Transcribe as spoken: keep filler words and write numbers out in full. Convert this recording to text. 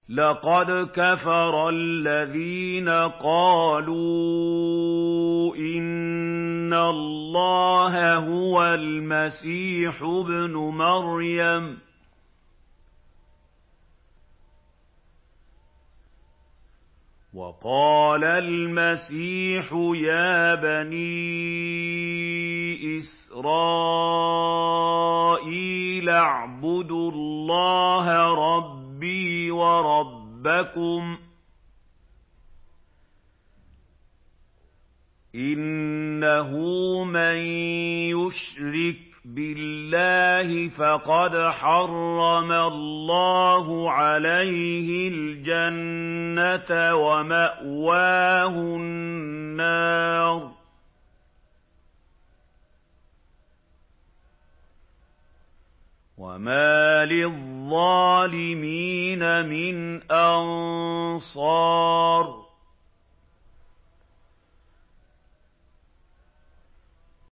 لَقَدْ كَفَرَ الَّذِينَ قَالُوا إِنَّ اللَّهَ هُوَ الْمَسِيحُ ابْنُ مَرْيَمَ ۖ وَقَالَ الْمَسِيحُ يَا بَنِي إِسْرَائِيلَ اعْبُدُوا اللَّهَ رَبِّي وَرَبَّكُمْ ۖ إِنَّهُ مَن يُشْرِكْ بِاللَّهِ فَقَدْ حَرَّمَ اللَّهُ عَلَيْهِ الْجَنَّةَ وَمَأْوَاهُ النَّارُ ۖ وَمَا لِلظَّالِمِينَ مِنْ أَنصَارٍ